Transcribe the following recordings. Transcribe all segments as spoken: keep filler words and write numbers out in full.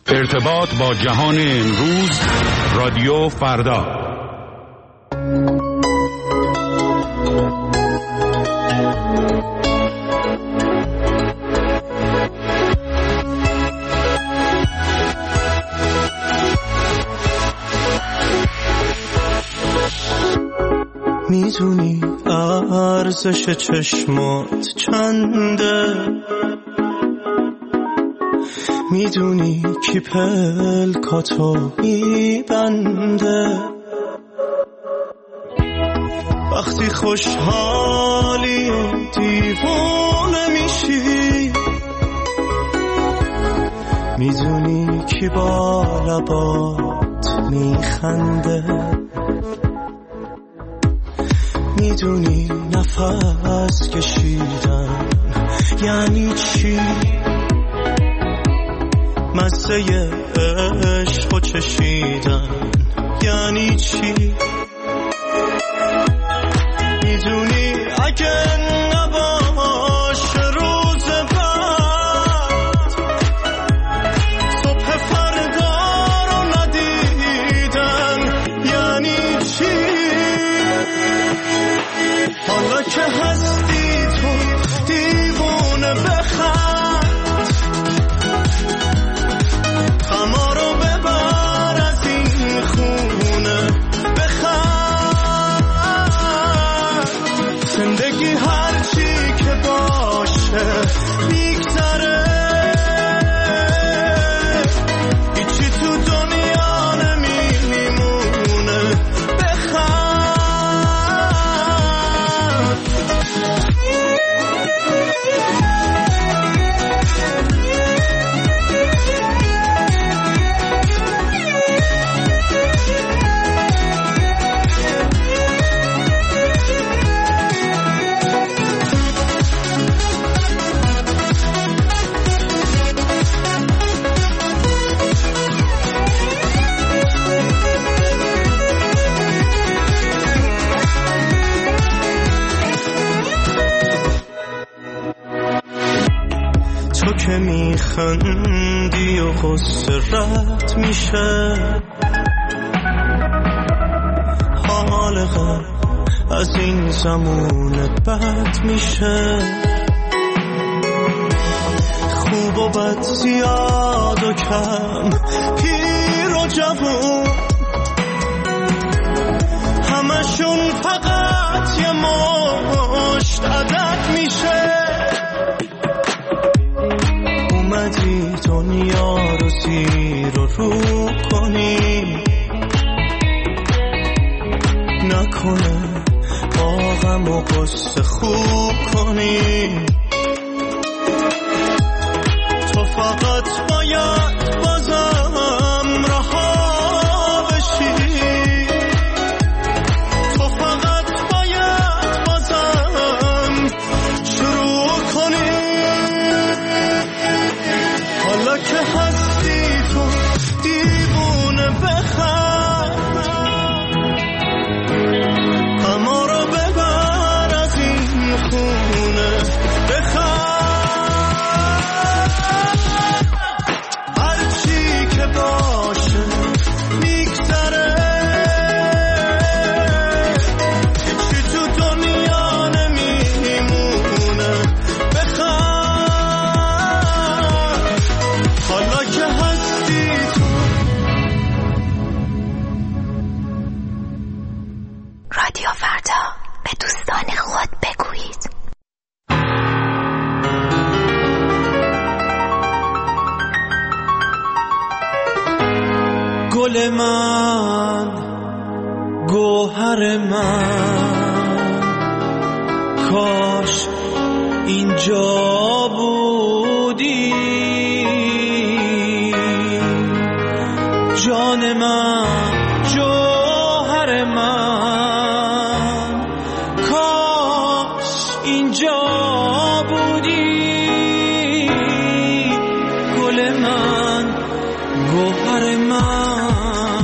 ارتباط با جهان امروز، رادیو فردا. میدونی ارزش چشمات چنده، میدونی کی پلکاتو میبنده، وقتی خوشحالی و دیوانه میشی، میدونی کی با لبات میخنده، میدونی نفس کشیدن یعنی چی، مزه عشق و چشیدن یعنی چی، میدونی اگه نباشه روز بعد، صبح فردا رو ندیدن یعنی چی، حالا که هستی تو دیوونه بخند، غما رو ببر از این خونه بخند، زندگی هرچی که باشه میگذره، هیچی تو دنیا نمیمونه بخند. تو که میخندی و غصه رد میشه، حال غم از این زمونت بد میشه، خوب و بد زیاد و کم پیر و جوون، همشون فقط یه مشت عدد میشه، اومدی دنیا رو زیر و رو کنی، نکنه با غم و غصه خوب کنی، تو فقط باید بازم رها بشی، تو فقط باید بازم شروع کنی، حالا که هستی تو دیوونه بخند، غما رو ببر از این خونه بخند، هرچی که باشه میگذره، هیچی تو دنیا نمیمونه بخند، حالا که هستی تو. رادیو فردا، به دوستان خود بگویید. گل من، گوهر من، کاش اینجا بودی، جان من، جوهر من، کاش اینجا بودی، گل من، گوهر من،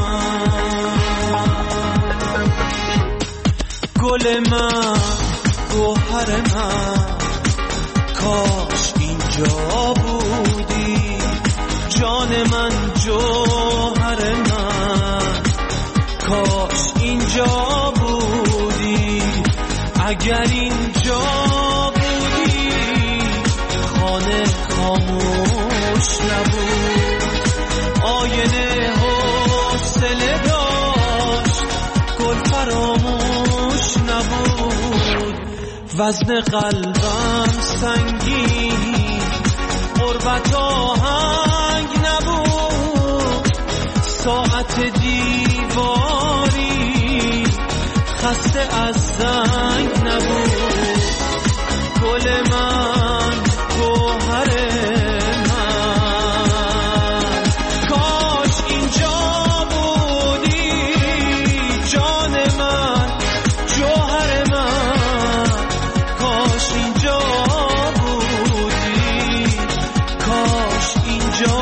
گل من، گوهر من، کاش اینجا بودی، جان جان من جوهر من کاش اینجا بودی اگر اینجا بودی خانه خاموش نبود آینه حوصله داشت گل فراموش نبود وزن قلبم سنگین غربت آهنگ نبود ساعت دیواری خسته از زنگ نبود گل من گوهر من کاش اینجا بودی جان من جوهر من کاش اینجا بودی کاش اینجا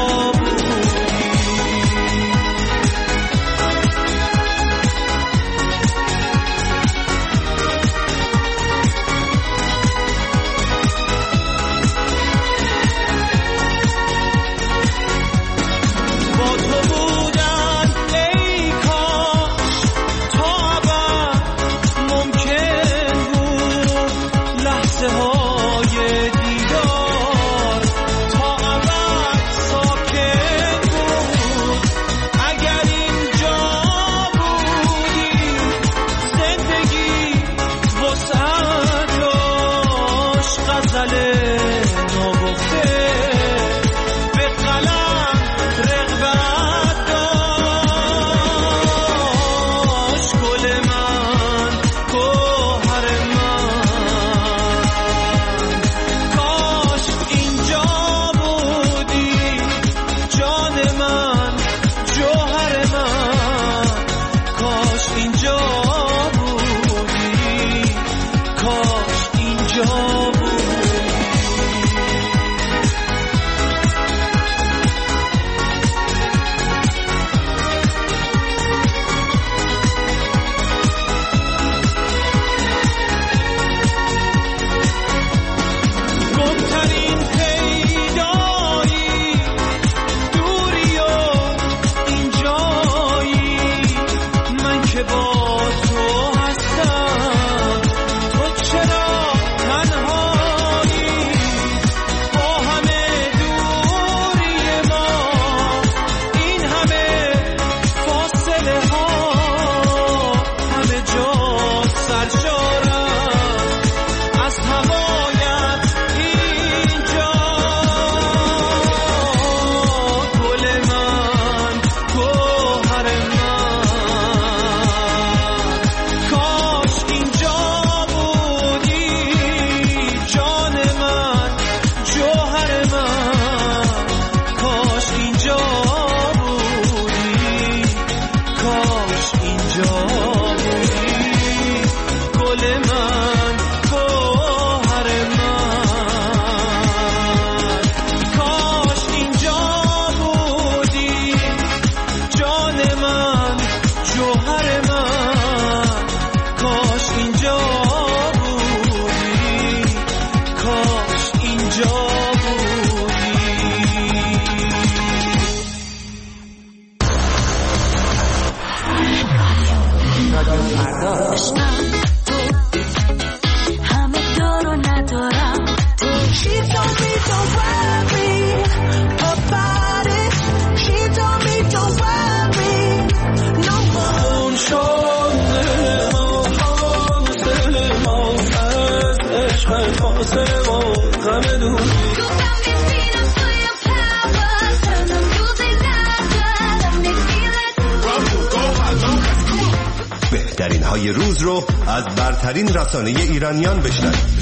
بهترین های روز رو از برترین رسانه ایرانیان بشنوید.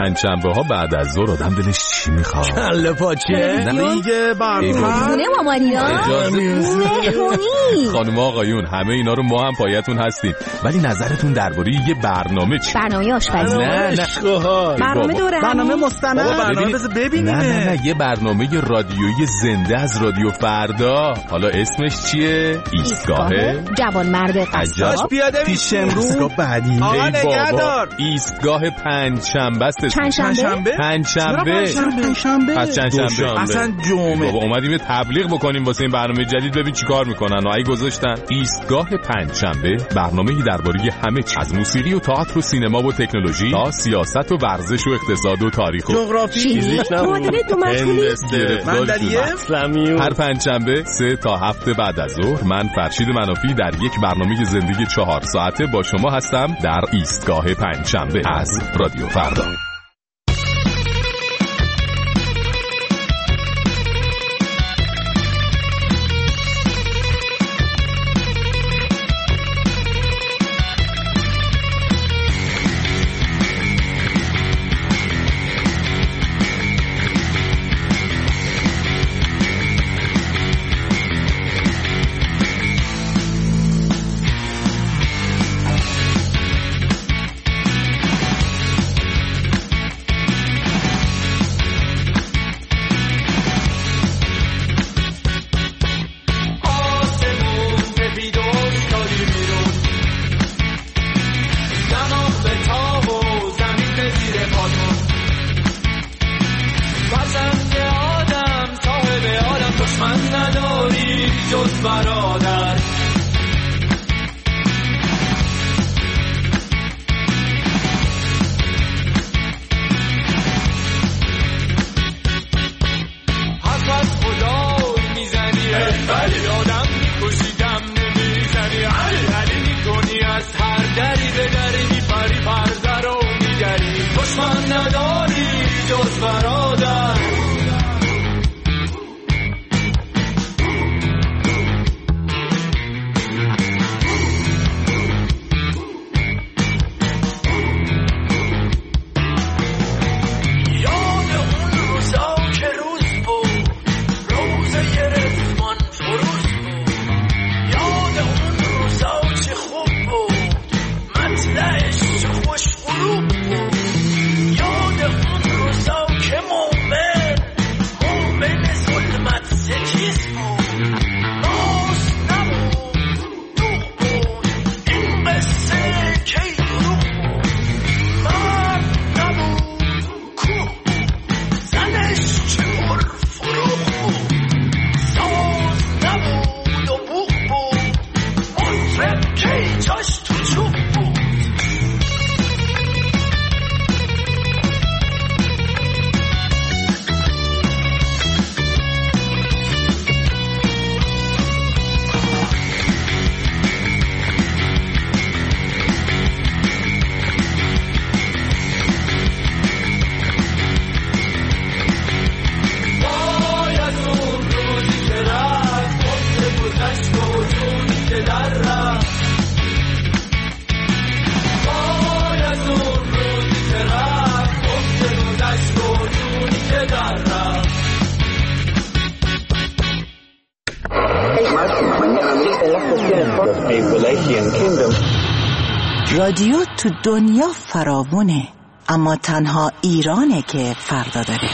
پنجشنبه ها بعد از ظهر آدم دلش چی میخواد؟ کله پاچه دیگه برنامه خونه مامانیا مهمونی. خانم آقایون همه اینا رو ما هم پایتون هستیم، ولی نظرتون درباره یه برنامه چی؟ برنامه آشپزی. نه نه برنامه دوره برنامه مستند. برنامه بذار ببینیم. نه نه نه یه برنامه رادیویی زنده از رادیو فردا. حالا اسمش چیه؟ ایستگاه جوانمرد قصاب. پیاده پیش امروز بعدی. آقا نگهدار. ایستگاه پنجشنبه است. پنجشنبه؟ پنجشنبه. پنجشنبه. پس چندشنبه. اصلا جمعه. بابا اومدیم یه تبلیغ بکنیم واسه این برنامه جدید، ببین چیکار میکنن. آی گذاشتن ایستگاه پنجشنبه، برنامه‌ای درباره همه چیز، از موسیقی و تئاتر و سینما و تکنولوژی تا سیاست و ورزش و اقتصاد و تاریخ و جغرافی، فیزیک، معادله دو مشغولی، مندلیه، هر پنجشنبه سه تا هفت بعد از ظهر من فرشید منافی در یک برنامه زندگی چهار ساعته با شما هستم در ایستگاه پنجشنبه از رادیو فردا. رادیو تو دنیا فراوونه، اما تنها ایرانه که فردا داره.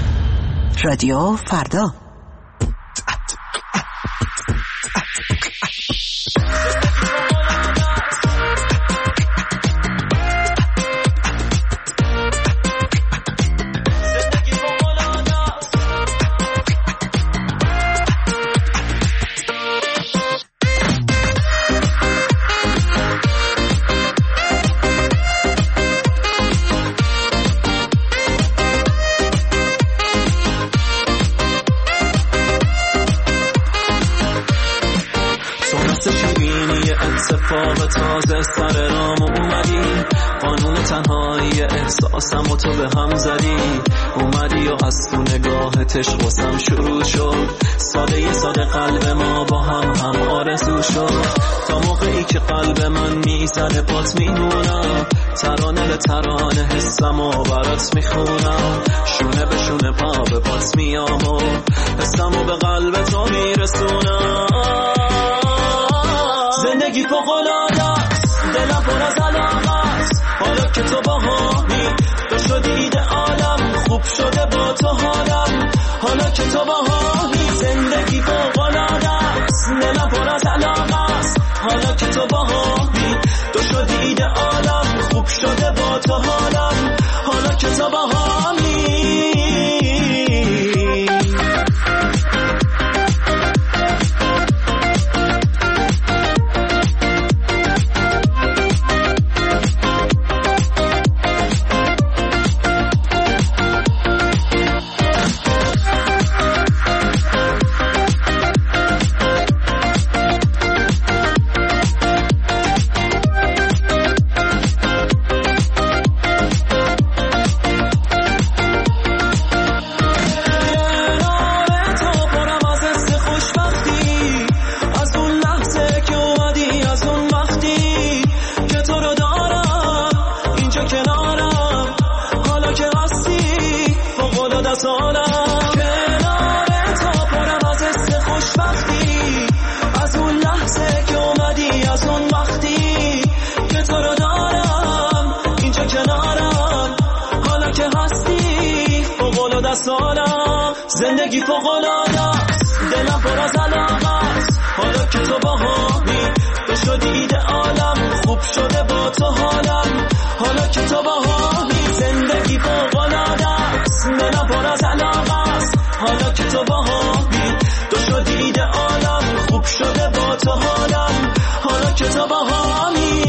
رادیو فردا. تازه سر رام اومدی، قانون تنهایی احساسم و تو به هم زدی. اومدی و از تو نگاهت عشقم شروع شد، ساده ی ساده قلب ما با هم هم آرزو شد. تا موقعی که قلب من میزنه بات میمونم، ترانه به ترانه حسم و برات میخونم، شونه به شونه پا به بات میام و حسم و به قلب تو میرسونم. زندگی فوق‌العاده است، دلم پر از علاقه است، حالا که تو باهامی تو شدی ایده‌آلم، خوب شده با تو حالم حالا که تو باهامی. زندگی فوق‌العاده است، دلم پر از علاقه است، حالا که تو باهامی تو شدی ایده‌آلم، خوب شده با تو حالم حالا که تو باهامی. زندگی فوق‌العاده است، دلم پر از علاقه است، حالا که تو باهامی تو شدی ایده‌آلم، خوب شده با تو حالم حالا که تو باهامی. زندگی فوق‌العاده است، دلم پر از علاقه است، حالا که تو باهامی تو شدی ایده‌آلم، خوب شده با تو حالم حالا که تو باهامی.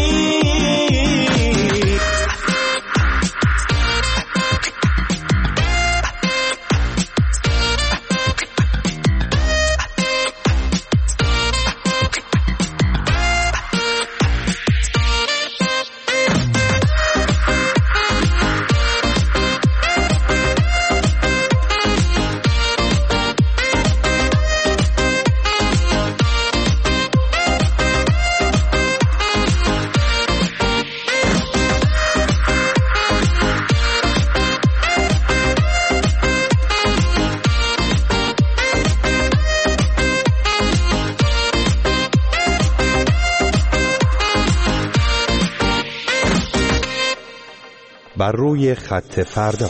بر روی خط فردا.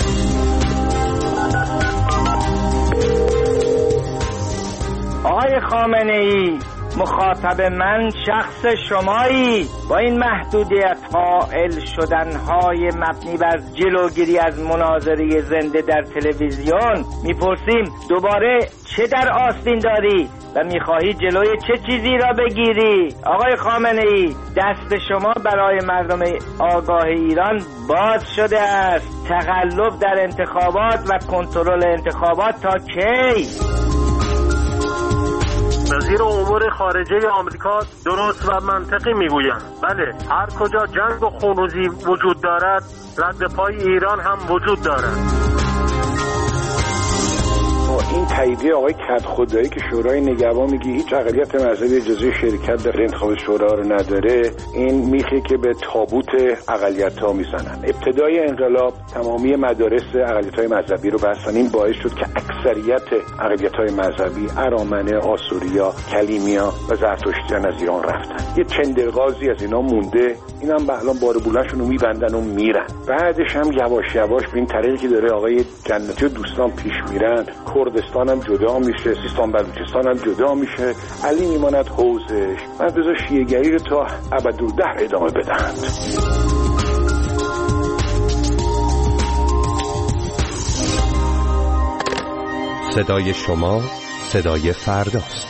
آقای خامنه‌ای، مخاطب من شخص شمایی. با این محدودیت قائل شدنهای مبنی بر جلوگیری از مناظره زنده در تلویزیون میپرسیم دوباره چه در آستین داری و میخواهی جلوی چه چیزی را بگیری؟ آقای خامنه‌ای، دست شما برای مردم آگاه ایران باز شده است. تقلب در انتخابات و کنترل انتخابات تا کی؟ وزیر امور خارجه آمریکا درست و منطقی میگویند. بله، هر کجا جنگ و خونریزی وجود دارد، رد پای ایران هم وجود دارد. این تاییدیه آقای کدخدایی که شورای نگهبان میگه هیچ اقلیت مذهبی اجازه شرکت در انتخاب شورا رو نداره، این میخه که به تابوت اقلیت‌ها میزنن. ابتدای انقلاب تمامی مدارس اقلیت‌های مذهبی رو بستن. این باعث شد که اکثریت اقلیت‌های مذهبی، ارامنه، آسوریا، کلیمیا و زرتشتیان از ایران رفتن. یه چندرغازی از اینا مونده، اینم به الان بار بولنشون رو میبندن و میرن. بعدش هم یواش یواش به این طریقی که داره آقای جنتی و دوستان پیش میرن، کردستان هم جدا میشه، سیستان بلوچستان هم جدا میشه، علی میماند حوزش. من بذار شیعه‌گری رو تا ابدالدهر ادامه بدهند. صدای شما صدای فرداست.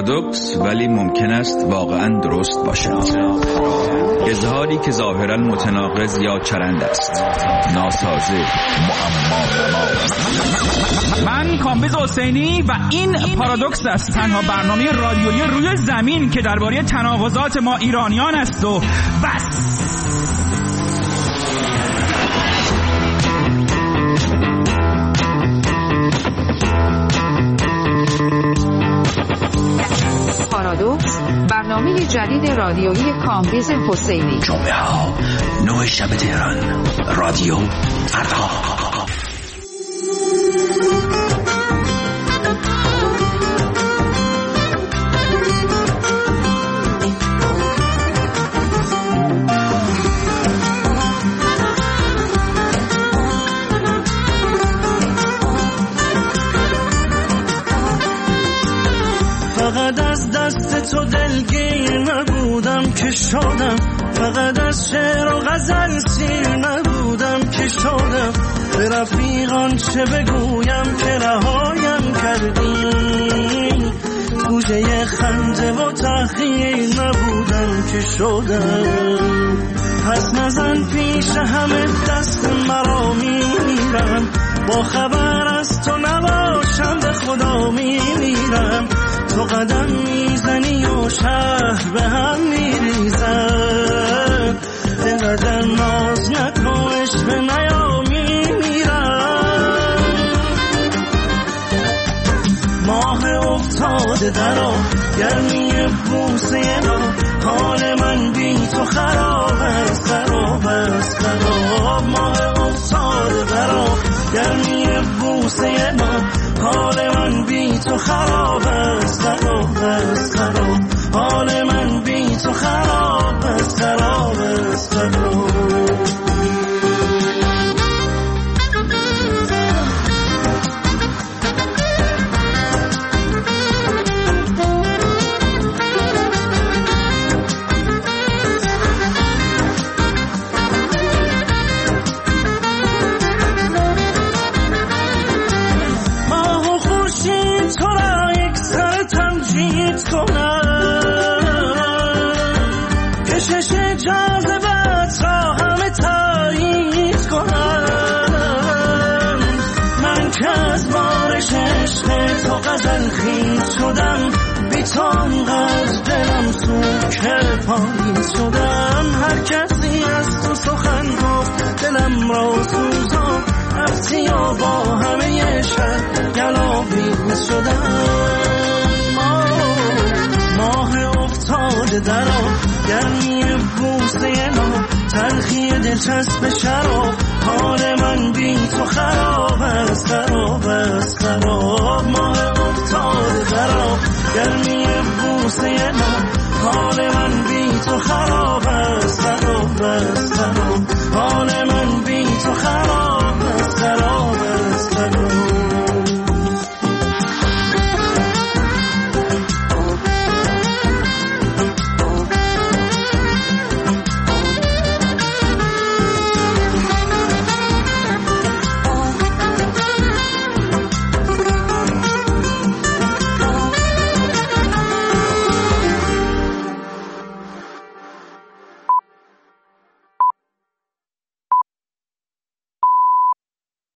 پارادوکس ولی ممکن است واقعا درست باشد. اظهاری که ظاهرا متناقض یا چرند است، ناسازه، معما. من کامبیز حسینی و این پارادوکس است، تنها برنامه رادیویی روی زمین که درباره تناقضات ما ایرانیان است و بس. پارادوکس، برنامه جدید رادیویی کامبیز حسینی. جمعه ها نه شب تهران، رادیو فردا. فقط از دست تو دلگیر نبودم که شدم، فقط از شعر و غزل سیر نبودم که شدم، به رفیقان چه بگویم که رهایم کردی، گوشه خنده و تحقیر نبودم که شدم. پس نزن پیش همه دست مرا میمیرم، با خبر از تو نباشم به خدا میمیرم. تو قدم میزنی و شهر به هم میریزن، اینقدر ناز نکن عشق نیا میمیرم. ماه افتاده درا گرمی بوسه ما، حال من بی تو خراب است خراب است خراب. ماه افتاده درا گرمی بوسه ما، حال من بی تو خراب است خراب است خراب. حال من بی تو خراب است خراب است خراب. کشش جاذبت را همه تایید کنم، من که از بارش عشق تو غزل خیز شدم، بی تو انقدر دلم سوک پاییز شدم. هر کسی از تو سخن گفت دلم را سوزان، رفتی و با همه شهر گلاویز شدم. ماه افتاده درا گرمی بوسه ما، تلخی دلچسب شراب، حال من بی تو خراب است خراب است خراب. ماه افتاده درا گرمی بوسه ما، حال من بی تو خراب